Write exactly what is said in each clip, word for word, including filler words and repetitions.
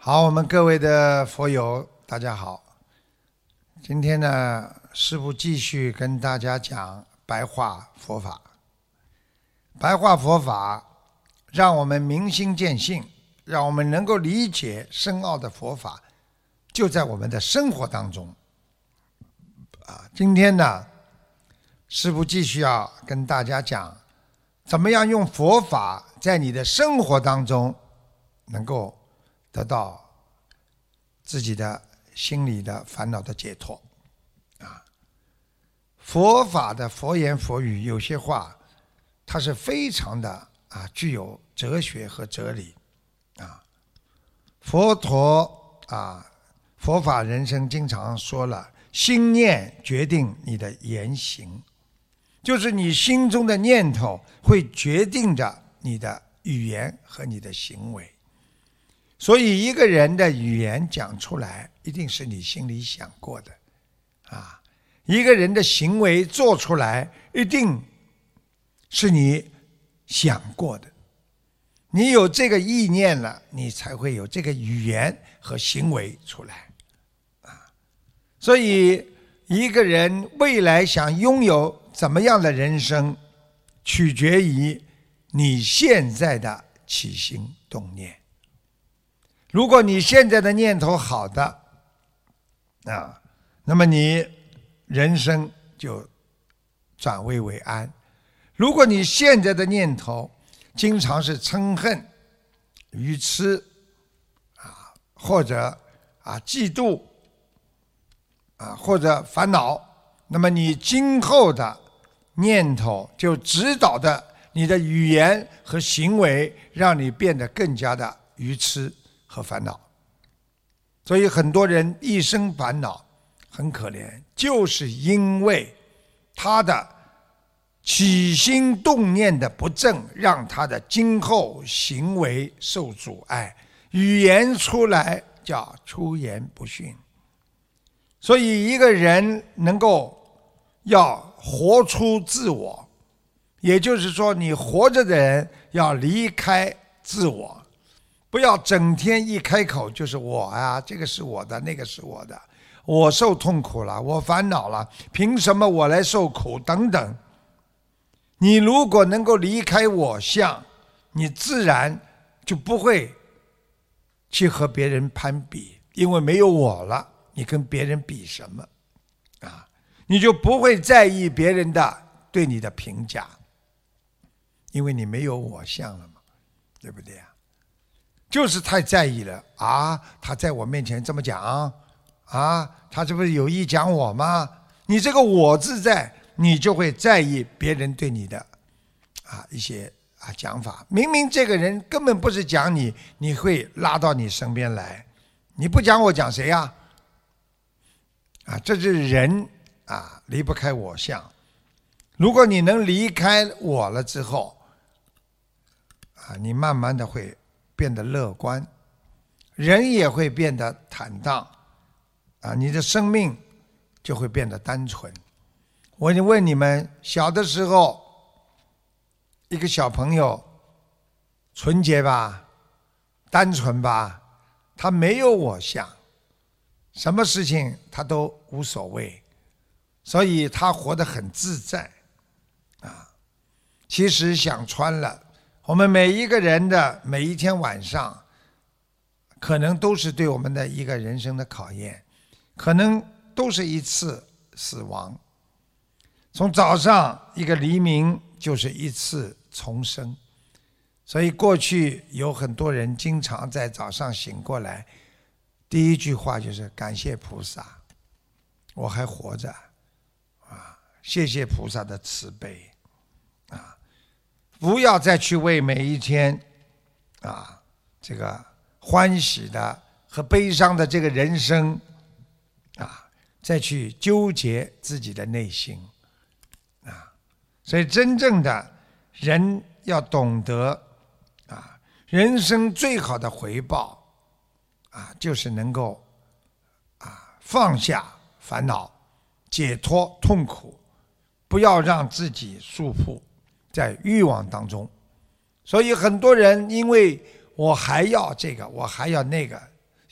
好，我们各位的佛友，大家好。今天呢，师父继续跟大家讲白话佛法。白话佛法让我们明心见性，让我们能够理解深奥的佛法，就在我们的生活当中。啊，今天呢，师父继续要跟大家讲，怎么样用佛法在你的生活当中能够得到自己的心理的烦恼的解脱啊。佛法的佛言佛语，有些话它是非常的啊具有哲学和哲理啊。佛陀啊，佛法人生经常说了，心念决定你的言行，就是你心中的念头会决定着你的语言和你的行为。所以一个人的语言讲出来，一定是你心里想过的啊；一个人的行为做出来，一定是你想过的。你有这个意念了，你才会有这个语言和行为出来啊。所以一个人未来想拥有怎么样的人生，取决于你现在的起心动念。如果你现在的念头好的啊，那么你人生就转危为安。如果你现在的念头经常是嗔恨、愚痴啊，或者啊嫉妒啊，或者烦恼，那么你今后的念头就指导的你的语言和行为，让你变得更加的愚痴和烦恼。所以很多人一生烦恼很可怜，就是因为他的起心动念的不正，让他的今后行为受阻碍，语言出来叫出言不逊。所以一个人能够要活出自我，也就是说你活着的人要离开自我，不要整天一开口就是我啊，这个是我的，那个是我的，我受痛苦了，我烦恼了，凭什么我来受苦等等。你如果能够离开我相，你自然就不会去和别人攀比，因为没有我了，你跟别人比什么啊？你就不会在意别人的对你的评价，因为你没有我相了嘛，对不对啊？就是太在意了啊！他在我面前这么讲啊，他这不是有意讲我吗？你这个我字在，你就会在意别人对你的啊一些啊讲法。明明这个人根本不是讲你，你会拉到你身边来。你不讲我讲谁啊？啊，这是人啊离不开我相。如果你能离开我了之后，啊，你慢慢的会变得乐观，人也会变得坦荡啊，你的生命就会变得单纯。我就问你们，小的时候一个小朋友纯洁吧，单纯吧，他没有我相，什么事情他都无所谓，所以他活得很自在啊。其实想穿了，我们每一个人的每一天晚上，可能都是对我们的一个人生的考验，可能都是一次死亡。从早上一个黎明就是一次重生，所以过去有很多人经常在早上醒过来，第一句话就是感谢菩萨，我还活着啊，谢谢菩萨的慈悲啊。不要再去为每一天啊这个欢喜的和悲伤的这个人生啊再去纠结自己的内心啊。所以真正的人要懂得啊，人生最好的回报啊，就是能够啊放下烦恼，解脱痛苦，不要让自己束缚在欲望当中。所以很多人因为我还要这个，我还要那个，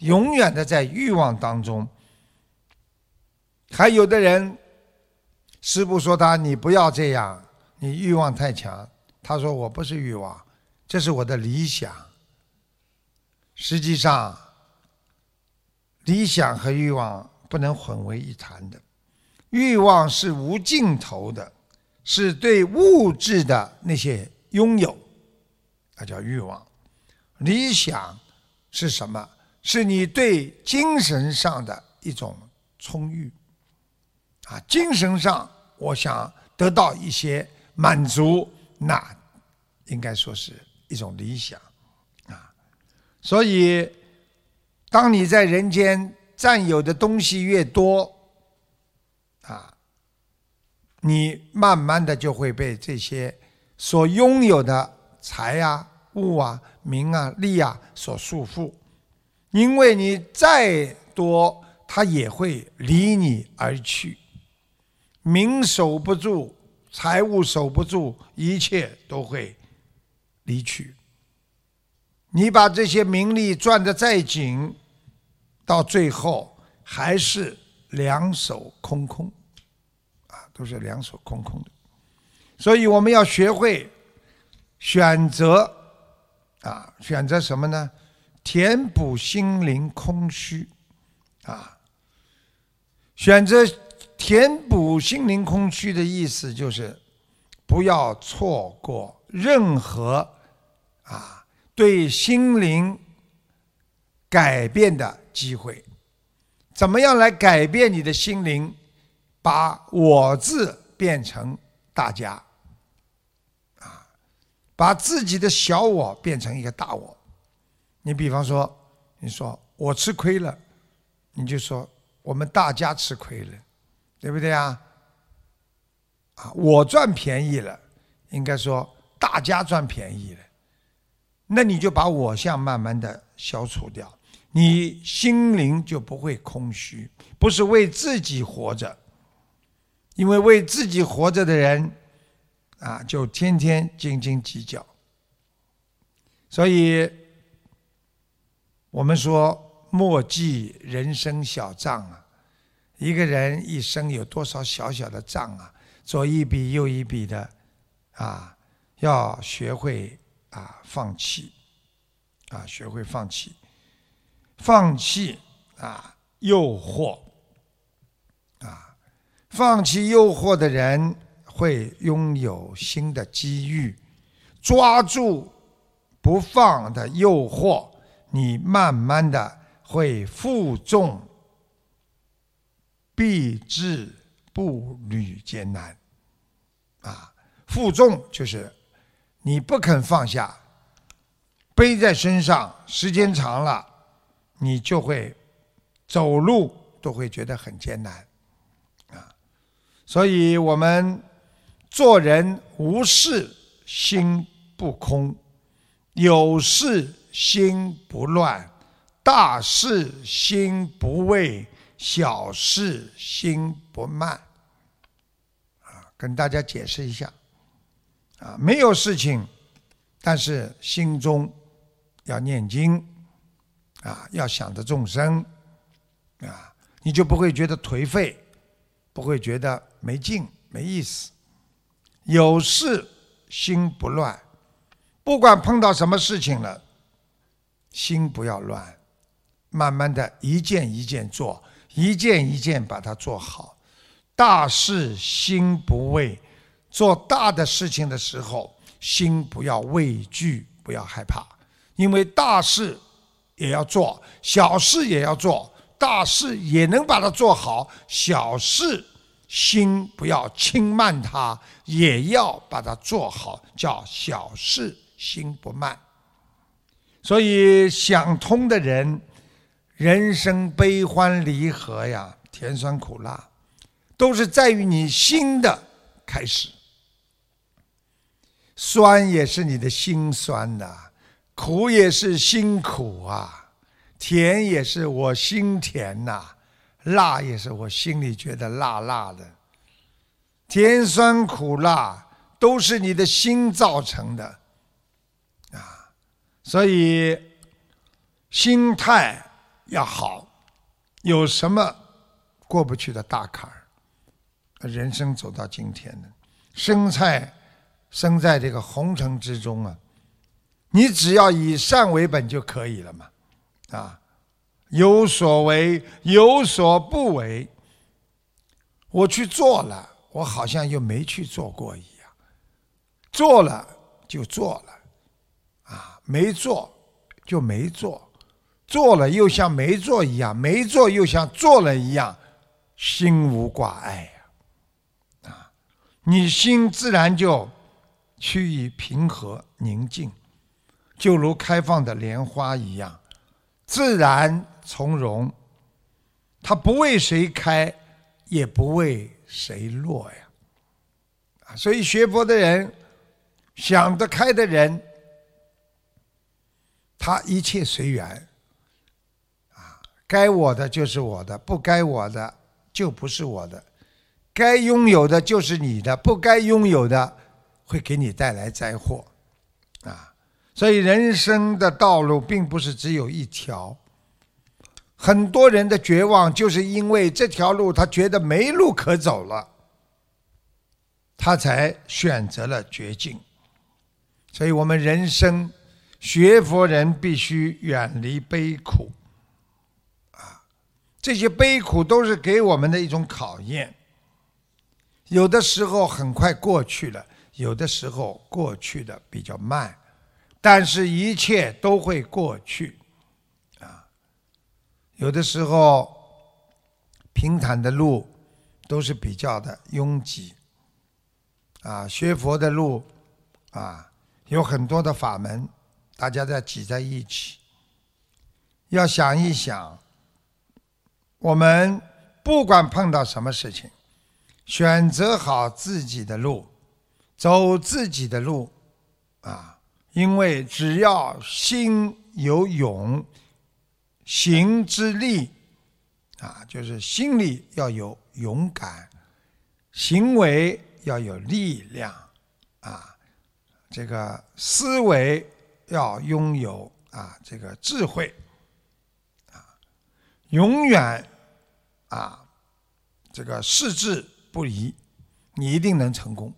永远的在欲望当中。还有的人，师父说他你不要这样，你欲望太强。他说我不是欲望，这是我的理想。实际上，理想和欲望不能混为一谈的。欲望是无尽头的，是对物质的那些拥有，那叫欲望。理想是什么？是你对精神上的一种充裕啊，精神上我想得到一些满足，那应该说是一种理想啊。所以当你在人间占有的东西越多啊，你慢慢的就会被这些所拥有的财啊、物啊、名啊、利啊所束缚。因为你再多，它也会离你而去。名守不住，财物守不住，一切都会离去。你把这些名利攥得再紧，到最后还是两手空空啊，都是两手空空的。所以我们要学会选择啊，选择什么呢？填补心灵空虚啊，选择填补心灵空虚的意思就是不要错过任何啊对心灵改变的机会。怎么样来改变你的心灵？把我字变成大家啊，把自己的小我变成一个大我。你比方说，你说我吃亏了，你就说我们大家吃亏了，对不对啊？啊，我赚便宜了，应该说大家赚便宜了。那你就把我相慢慢的消除掉，你心灵就不会空虚，不是为自己活着。因为为自己活着的人啊，就天天斤斤计较。所以我们说莫记人生小账啊，一个人一生有多少小小的账啊，左一笔右一笔的啊，要学会啊放弃啊，学会放弃，放弃啊诱惑啊，放弃诱惑的人会拥有新的机遇，抓住不放的诱惑，你慢慢的会负重必至，步履艰难啊！负重就是你不肯放下，背在身上，时间长了，你就会走路都会觉得很艰难啊！所以我们做人无事心不空，有事心不乱，大事心不畏，小事心不慢。啊，跟大家解释一下，啊，没有事情，但是心中要念经，啊，要想着众生，啊，你就不会觉得颓废，不会觉得没劲、没意思。有事心不乱，不管碰到什么事情了，心不要乱，慢慢的一件一件做，一件一件把它做好。大事心不畏，做大的事情的时候，心不要畏惧，不要害怕，因为大事也要做，小事也要做，大事也能把它做好，小事心不要轻慢它，也要把它做好，叫小事心不慢。所以想通的人，人生悲欢离合呀，甜酸苦辣，都是在于你心的开始。酸也是你的心酸呐、啊，苦也是心苦啊，甜也是我心甜呐、啊，辣也是我心里觉得辣辣的。甜酸苦辣都是你的心造成的啊，所以心态要好，有什么过不去的大坎儿？人生走到今天呢，生菜生在这个红尘之中啊，你只要以善为本就可以了嘛，啊，有所为有所不为。我去做了，我好像又没去做过一样，做了就做了，啊，没做就没做，做了又像没做一样，没做又像做了一样，心无挂碍呀，啊，你心自然就趋于平和宁静，就如开放的莲花一样，自然从容，它不为谁开，也不为谁落呀。所以学佛的人，想得开的人，他一切随缘，啊，该我的就是我的，不该我的就不是我的，该拥有的就是你的，不该拥有的会给你带来灾祸，啊，所以人生的道路并不是只有一条。很多人的绝望就是因为这条路他觉得没路可走了，他才选择了绝境。所以我们人生学佛人必须远离悲苦，啊，这些悲苦都是给我们的一种考验，有的时候很快过去了，有的时候过去的比较慢，但是一切都会过去。有的时候平坦的路都是比较的拥挤，啊，学佛的路啊，有很多的法门，大家在挤在一起。要想一想，我们不管碰到什么事情，选择好自己的路，走自己的路，啊，因为只要心有勇，行之力，啊，就是心里要有勇敢，行为要有力量，啊，这个思维要拥有啊这个智慧，啊，永远啊这个矢志不移，你一定能成功。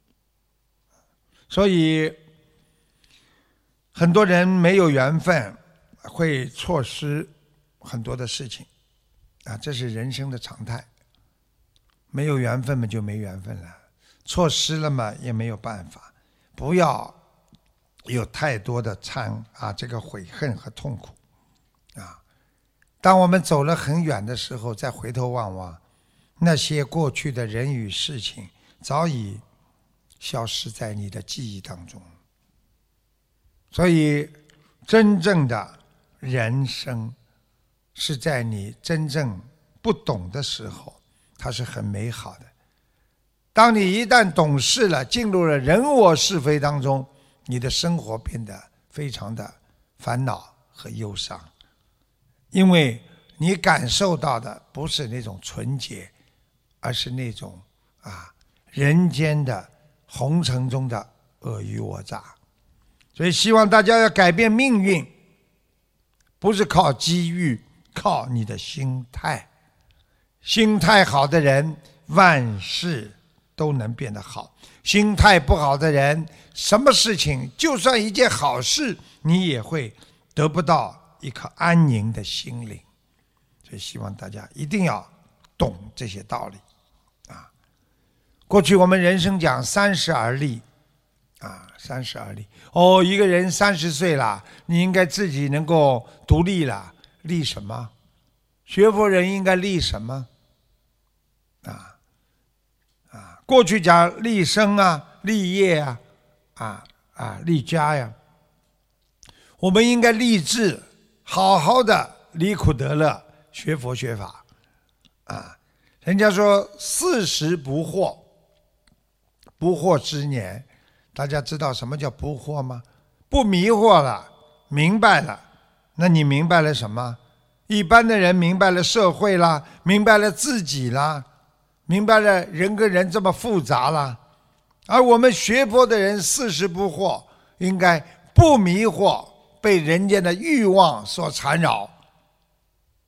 所以很多人没有缘分，会错失很多的事情，啊，这是人生的常态。没有缘分嘛，就没缘分了，错失了嘛，也没有办法。不要有太多的忏啊，这个悔恨和痛苦，啊，当我们走了很远的时候，再回头望望，那些过去的人与事情，早已消失在你的记忆当中。所以，真正的人生是在你真正不懂的时候，它是很美好的。当你一旦懂事了，进入了人我是非当中，你的生活变得非常的烦恼和忧伤，因为你感受到的不是那种纯洁，而是那种啊人间的红尘中的尔虞我诈。所以希望大家要改变命运，不是靠机遇，靠你的心态。心态好的人，万事都能变得好；心态不好的人，什么事情就算一件好事，你也会得不到一颗安宁的心灵。所以希望大家一定要懂这些道理啊！过去我们人生讲三十而立啊，三十而立。哦，一个人三十岁了，你应该自己能够独立了，立什么？学佛人应该立什么？啊啊！过去讲立身啊、立业啊、啊啊立家呀，我们应该立志，好好的离苦得乐，学佛学法啊。人家说四十不惑，不惑之年。大家知道什么叫不惑吗？不迷惑了，明白了。那你明白了什么？一般的人明白了社会啦，明白了自己啦，明白了人跟人这么复杂啦。而我们学佛的人四十不惑，应该不迷惑，被人间的欲望所缠绕，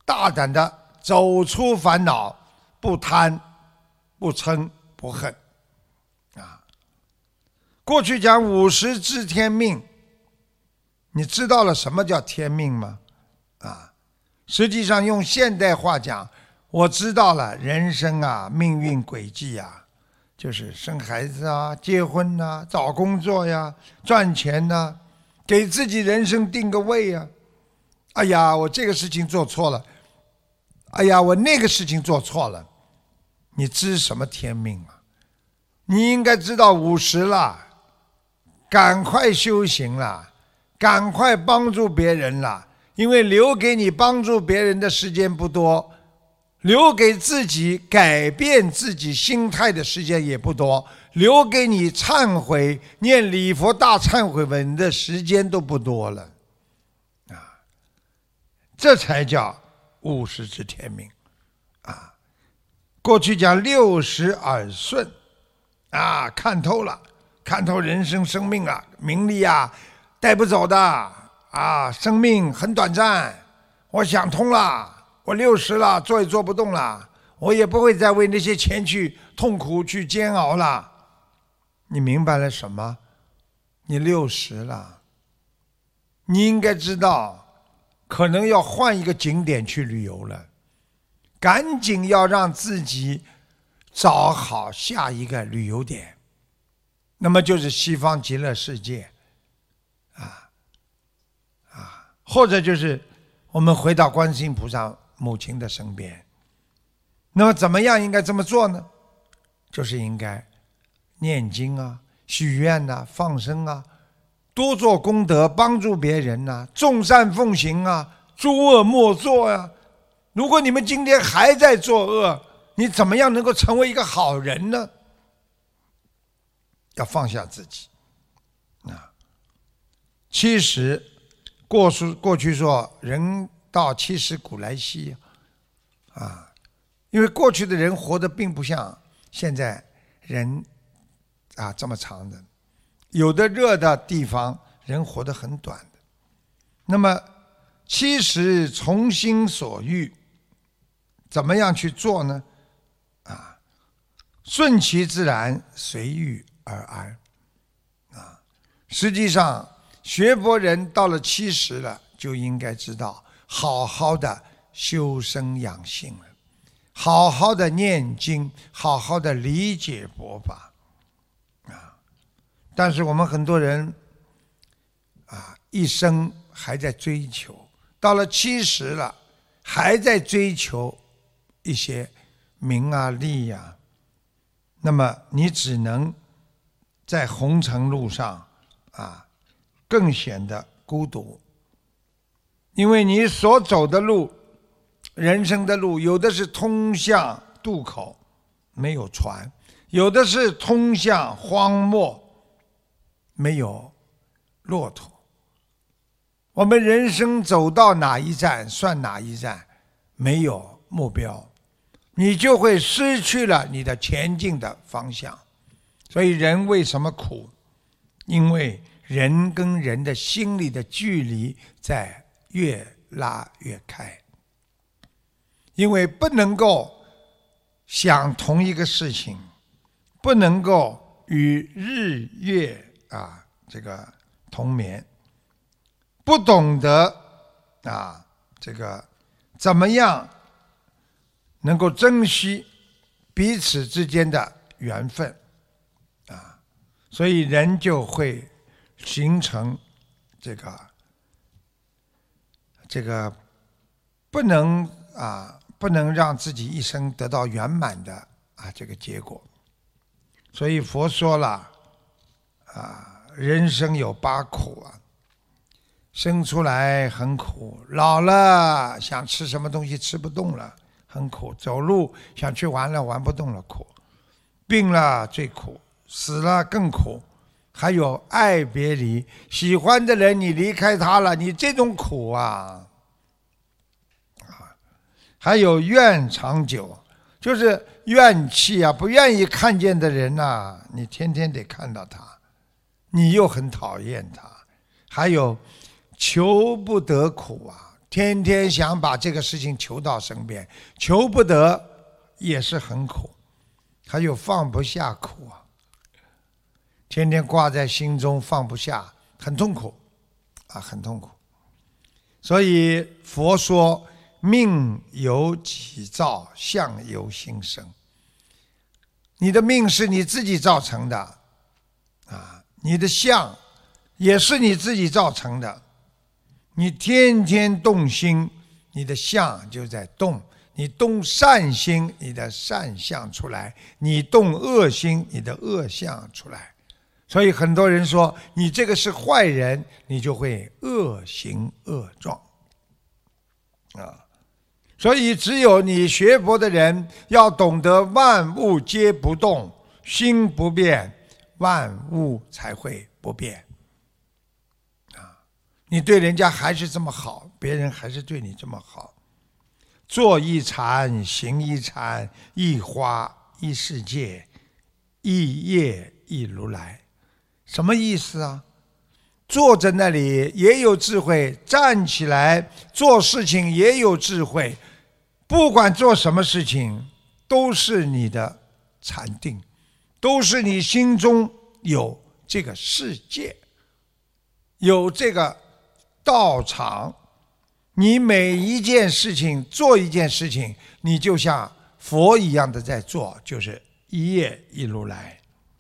大胆的走出烦恼，不贪不嗔不恨啊。过去讲五十知天命，你知道了什么叫天命吗？啊，实际上用现代话讲，我知道了人生啊，命运轨迹啊，就是生孩子啊，结婚啊，找工作呀，赚钱呐，给自己人生定个位呀。哎呀，我这个事情做错了，哎呀，我那个事情做错了，你知什么天命啊？你应该知道五十了，赶快修行了，赶快帮助别人了，因为留给你帮助别人的时间不多，留给自己改变自己心态的时间也不多，留给你忏悔念礼佛大忏悔文的时间都不多了啊！这才叫五十知天命啊！过去讲六十耳顺啊，看透了，看透人生生命啊，名利啊带不走的啊，生命很短暂，我想通了，我六十了，做也做不动了，我也不会再为那些钱去痛苦去煎熬了。你明白了什么？你六十了，你应该知道可能要换一个景点去旅游了，赶紧要让自己找好下一个旅游点，那么就是西方极乐世界啊啊，或者就是我们回到观世音菩萨母亲的身边。那么怎么样应该这么做呢？就是应该念经啊，许愿啊，放生啊，多做功德，帮助别人啊，众善奉行啊，诸恶莫作啊。如果你们今天还在作恶，你怎么样能够成为一个好人呢？要放下自己啊。其实过去过去说人到七十古来稀啊，因为过去的人活得并不像现在人啊这么长的，有的热的地方人活得很短的。那么七十从心所欲，怎么样去做呢？啊，顺其自然，随遇而安啊。实际上学佛人到了七十了，就应该知道好好的修身养性了，好好的念经，好好的理解佛法啊。但是我们很多人啊，一生还在追求，到了七十了，还在追求一些名啊利啊，那么你只能在红尘路上啊，更显得孤独，因为你所走的路，人生的路，有的是通向渡口，没有船；有的是通向荒漠，没有骆驼。我们人生走到哪一站算哪一站，没有目标，你就会失去了你的前进的方向。所以人为什么苦？因为人跟人的心里的距离在越拉越开，因为不能够想同一个事情，不能够与日月啊这个同眠，不懂得啊这个怎么样能够珍惜彼此之间的缘分啊，所以人就会形成这个这个不能啊不能让自己一生得到圆满的啊这个结果。所以佛说了啊，人生有八苦啊，生出来很苦，老了想吃什么东西吃不动了很苦，走路想去玩了玩不动了苦，病了最苦，死了更苦，还有爱别离，喜欢的人你离开他了，你这种苦啊，还有怨长久，就是怨气啊，不愿意看见的人啊，你天天得看到他，你又很讨厌他。还有求不得苦啊， 天天想把这个事情求到身边，求不得也是很苦，还有放不下苦啊，天天挂在心中放不下，很痛苦啊，很痛苦。所以佛说命由己造，相由心生。你的命是你自己造成的啊，你的相也是你自己造成的。你天天动心，你的相就在动。你动善心，你的善相出来；你动恶心，你的恶相出来。所以很多人说你这个是坏人，你就会恶行恶状啊。所以只有你学佛的人要懂得万物皆不动，心不变，万物才会不变啊。你对人家还是这么好，别人还是对你这么好。坐一禅，行一禅，一花一世界，一叶一如来。什么意思啊？坐在那里也有智慧，站起来做事情也有智慧，不管做什么事情都是你的禅定，都是你心中有这个世界，有这个道场。你每一件事情做一件事情，你就像佛一样的在做，就是一叶一如来。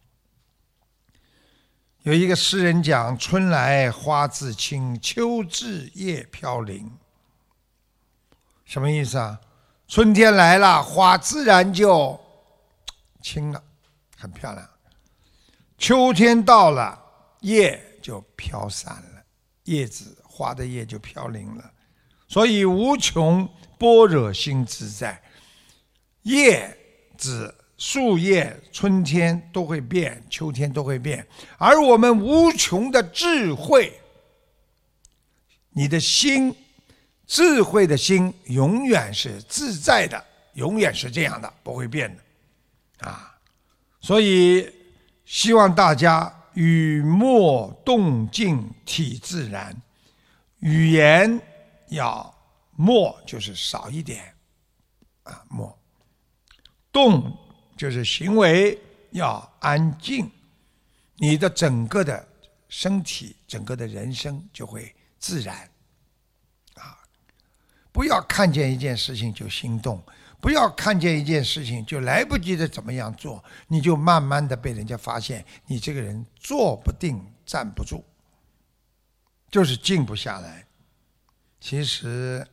有一个诗人讲，春来花自青，秋至叶飘零。什么意思啊？春天来了，花自然就青了，很漂亮。秋天到了，叶就飘散了，叶子花的叶就飘零了。所以无穷般若心自在。叶子树叶春天都会变，秋天都会变，而我们无穷的智慧，你的心，智慧的心永远是自在的，永远是这样的，不会变的啊。所以希望大家语默动静体自然，语言要默，就是少一点啊，默。动就是行为要安静，你的整个的身体，整个的人生就会自然啊。不要看见一件事情就心动，不要看见一件事情就来不及的怎么样做，你就慢慢的被人家发现你这个人坐不定，站不住，就是静不下来。其实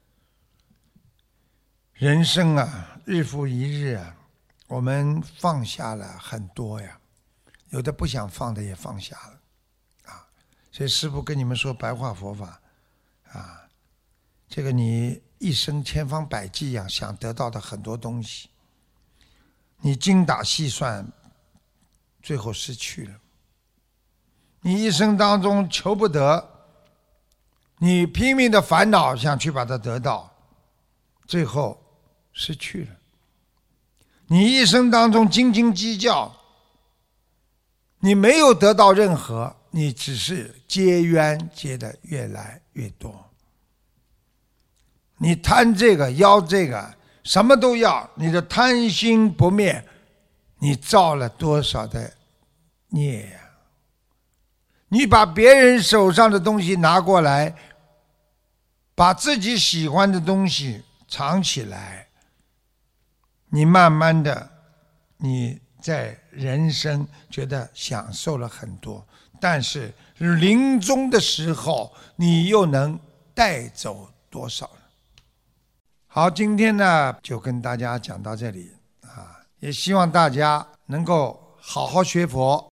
人生啊，日复一日啊，我们放下了很多呀，有的不想放的也放下了啊。所以师父跟你们说白话佛法啊，这个你一生千方百计呀想得到的很多东西，你精打细算，最后失去了。你一生当中求不得，你拼命的烦恼想去把它得到，最后失去了。你一生当中斤斤计较，你没有得到任何，你只是结冤结得越来越多。你贪这个要这个，什么都要，你的贪心不灭，你造了多少的孽呀！你把别人手上的东西拿过来，把自己喜欢的东西藏起来，你慢慢的，你在人生觉得享受了很多，但是临终的时候，你又能带走多少呢？好，今天呢就跟大家讲到这里啊，也希望大家能够好好学佛。